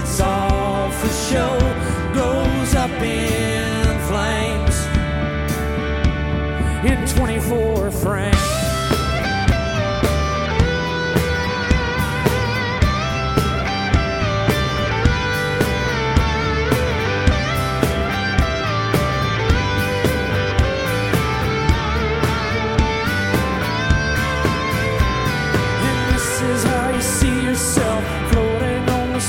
It's all for show, goes up in flames in 24 frames.